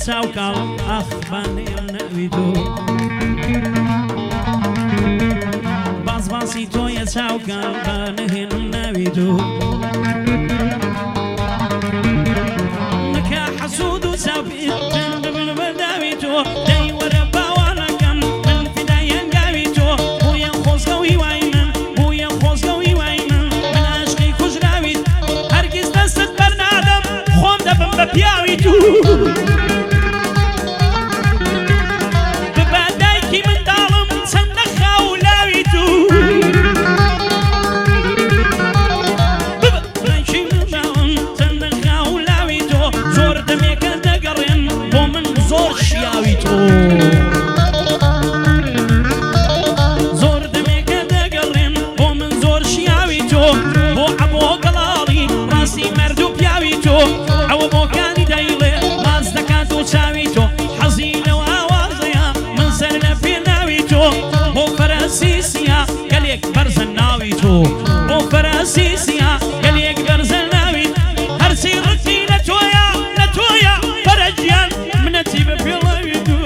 چاوکاڵ ئاخبانێم نەوی تۆ بازباسی تۆیە چاوکاڵ بانەهێنم ناوی تۆ نەکا حەسوود و چاوپێ ببن بەرداوی تۆ دەی وەرە باوانەکەم من فیدای هەنگاوی تۆ بۆیە خۆزگە و هیوای من بۆیە خۆزگە و هیوای من عاشقی کوژراویت هەرگیز دەستت بەرنادەم خۆم دەبم بە پیاوی تۆ زۆر دەمێکە دەگەڕێن بۆ من زۆر شیاوی تۆ بۆ عەبۆ گەڵاڵی ڕاستی مەرد و پیاوی تۆ ئەوە بۆکانی دەیڵێ ماز دەکات و چاوی تۆ حەزی لەو ئاوازەیە من سەر لە پێناوی تۆ بۆ فەرەنسیسیە گەلێک بەرزە ناوی تۆ بۆ فەرەنسیسیە گەلێک بەرزە ناوی هەرچی ڕقی لە تۆیە لە تۆیە بەرە گیان منەتی بە پێڵاوی تۆ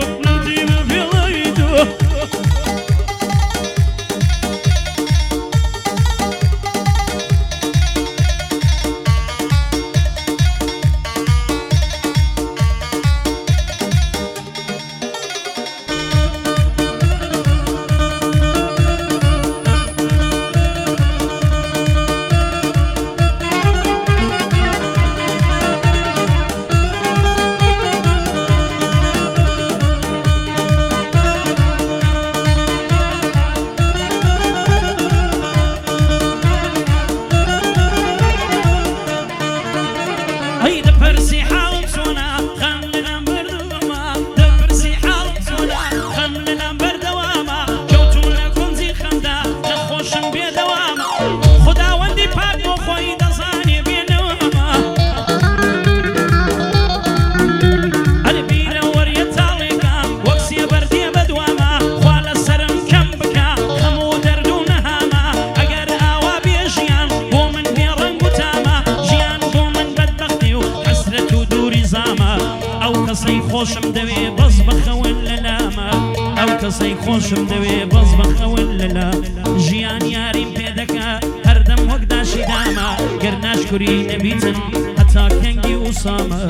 خۆشم دەوێ بەس بەخەون لە لامە ئەو کەسەی خۆشم دەوێ بەس بەخەون لەلا ژیان یاریم پێدەکا هەردەم وەک داشی دامە گەر ناشکوری نەبیتن هەتا کەنگی وسامە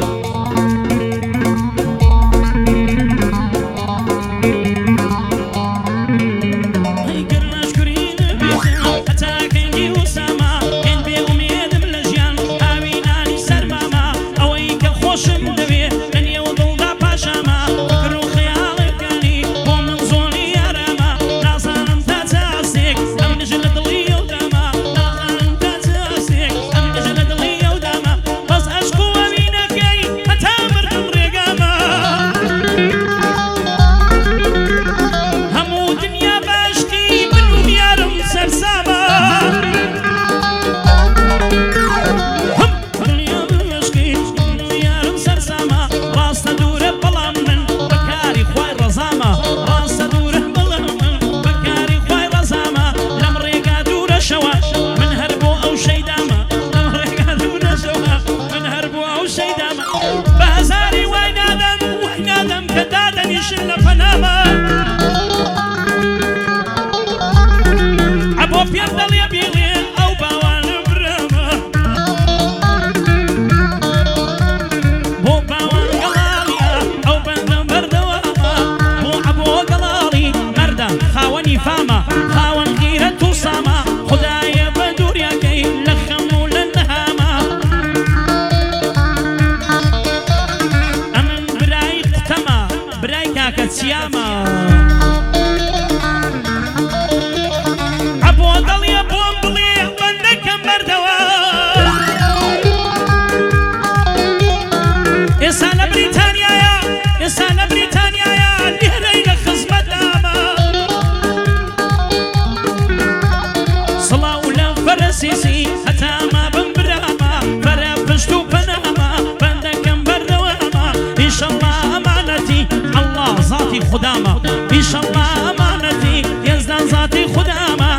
خداما إنشالله أمانتي يزدان ذاتي خداما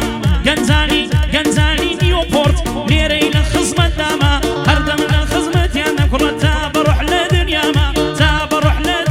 گنزاني نيوبورت ليرين خزمة داما هردم خزمتي أنا كل تابروح لدنيا ما تابروح لدنيا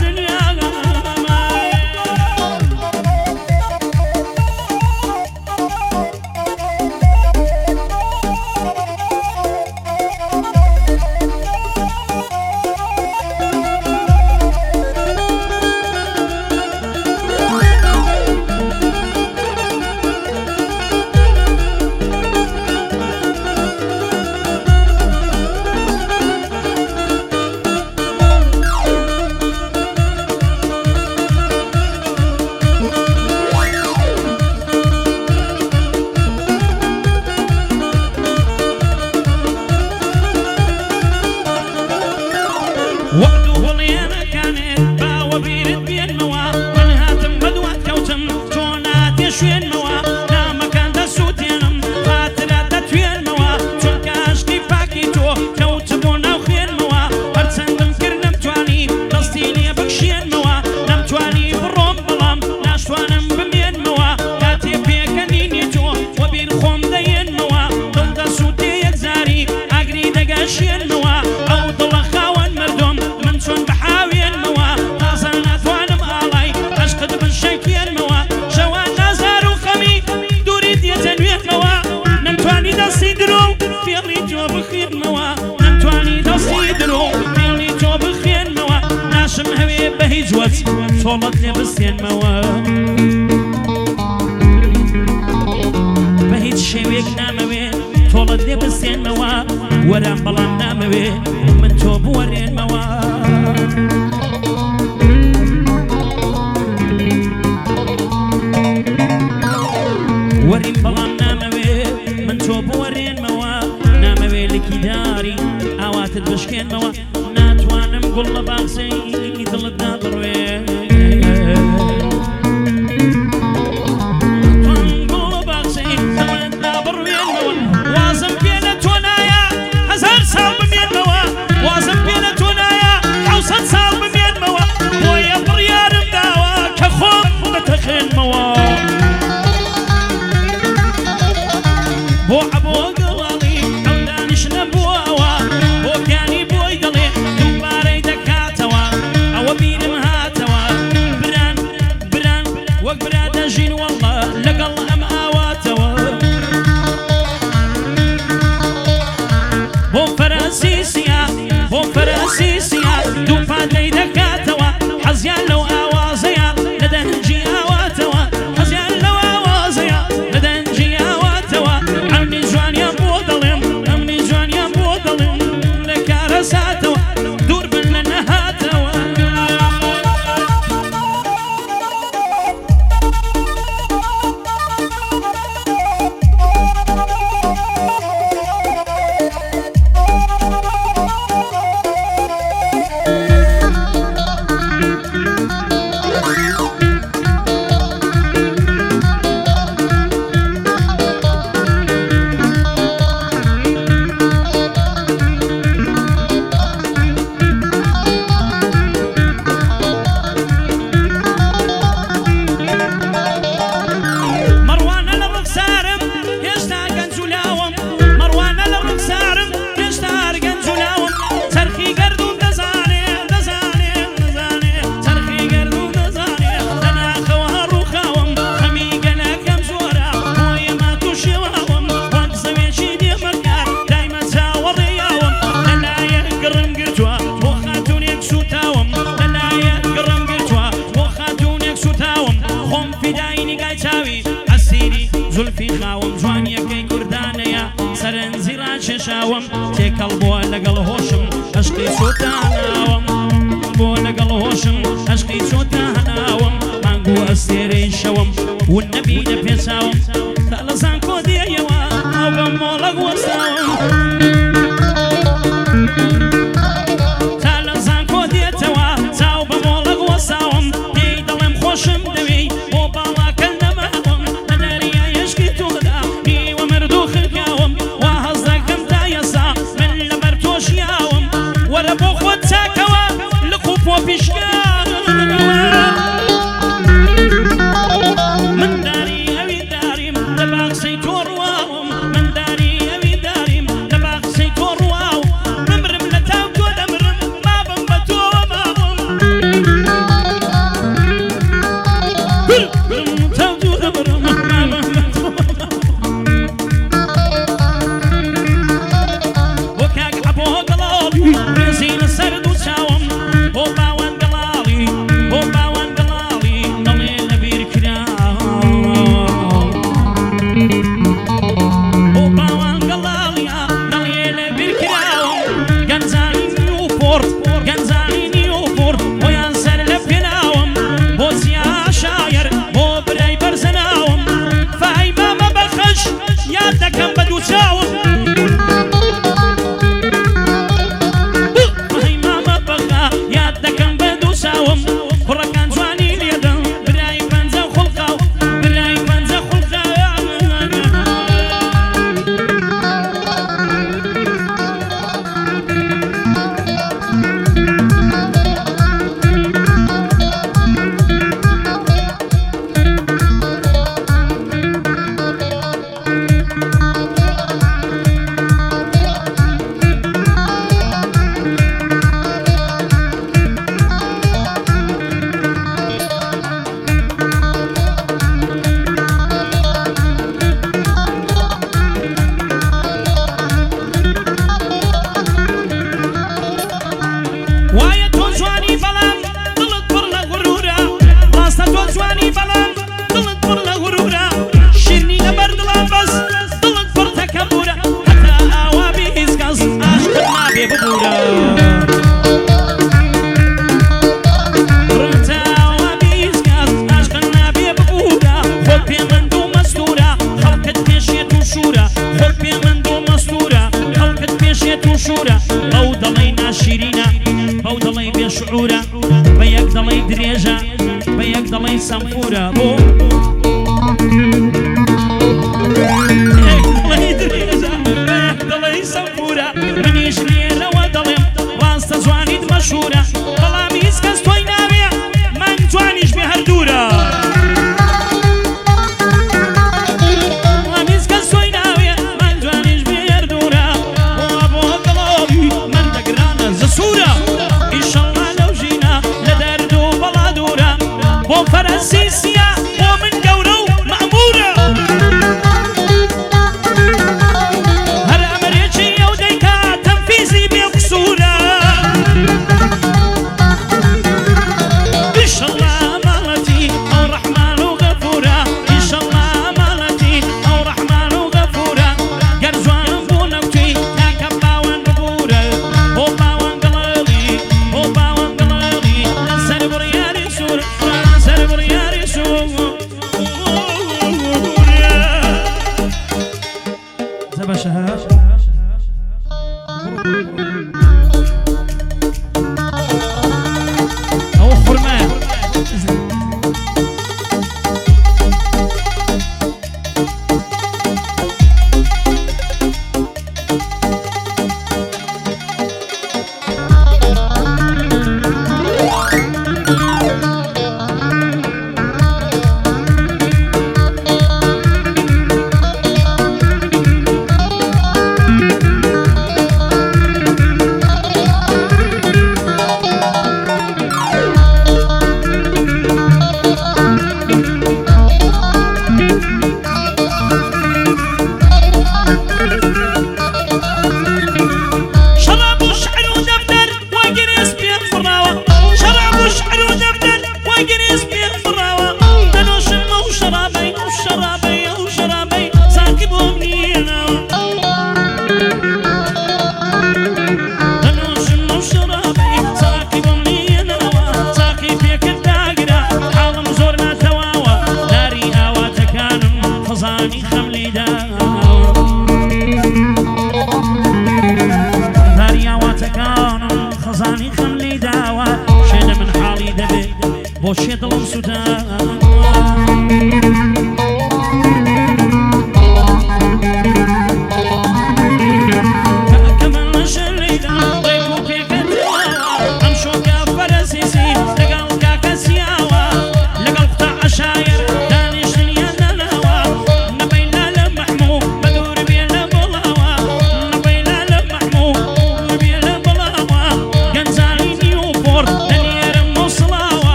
هیچ وەچ تۆڵەت لێ بستێنمەوە بە هیچ شێوێک نامەوێ تۆڵەت لێ بستێنمەوە وەرام بەڵام نامەوێ من تۆ بوەرێنمەوە وەریم بەڵام نامەوێ من تۆ بوەرێنمەوە نامەوێ لکی داری ئاواتت بشکێنمەوە ناتوانم گوڵ لە باخچەی دڵتدا بڕوێ وازم پێ لە تۆ نایە هەزار ساڵ بمێنمەوە وازم پێ لە تۆ نایە حەوسەد ساڵ بمێنمەوە بۆیە بڕیارم داوە کە خۆم دەتەخێنمەوە بۆ عەبۆ گەڵاڵی ئەو دانیشتە بووەوە بۆ پیانی بۆی دەڵێ دووبارەی دەکاتەوە ئەوە بیرم هاتەوە بران بران وەک برا دەژین وەڵڵە لەگەڵ ئەم ئاواتەوە بۆ فەرەنسیسیە بۆ فەرەنسیسیە دوو پادەی دەکاتەوە حەزیان لەو ئاوازەیە لە دەنجی ئاواتەوە حەزیان لەو ئاوازەیە لە دەنجی ئاواتەوە ئەمنی جوانیان بۆ دەڵێم ئەمنی جوانیان بۆ دەڵێم لە کارە ساتەوە دوور بن لە نەهاتەوە شاوم تێکەڵ بۆ لەگەڵ هۆشم عەشقی چۆتە هەناوم بۆ لەگەڵ هۆشم عەشقی چۆتە هەناوم مانگو ئەستێرەی شەوم ون نەبینە پێچاوم تا لە زانکۆ دێیەوە ئەو بە مۆڵەک وەستاوم تا لە زانکۆ دێتەوە چاو بە مۆڵەک وەستاوم پێی دەڵێم خۆشم دەوێی بۆ باڵاکە نەماوم لە دەریای عەشقی تۆدا نیوە مردوو خرکاوم وەرە بۆ خۆت چاکەوە لە قوپۆ پیشکان من داری ئەوی داریم لە باخچەی تۆ ڕواوم من داری ئەوی داریم شورە خۆر پێ من دۆ مەستورە خەڵکت پێشێت و شورە ئەو دەڵێی ناشیرینە ئەو دەڵێی بێشعورە بە یەک دەڵێی درێژە بە یەک دەڵێی سەمفورە بۆ دەڵێی سەمفورە منیش لێرەوە دەڵێم ڕاستە جوانیت مەشهورە بەڵام هیچ کەس تۆی ناوێ من جوانیش بێ هەردوورە فرنسيسيا ومن قولو مأمورة هر أمريكي وديكا تنفيذي بقصورة إن شاء الله مالتي أو رحمن وغفورة إن شاء الله مالتي أو رحمن وغفورة قرزوان بونوتي كاكبا وانبورة هوبا وانقلالي هوبا وانقلالي سربر ياري سور سربر ياري سور زبشها أو خرمان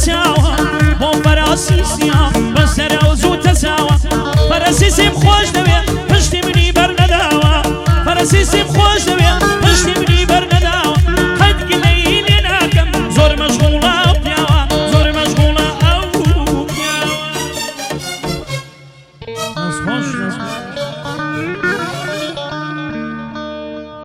چاو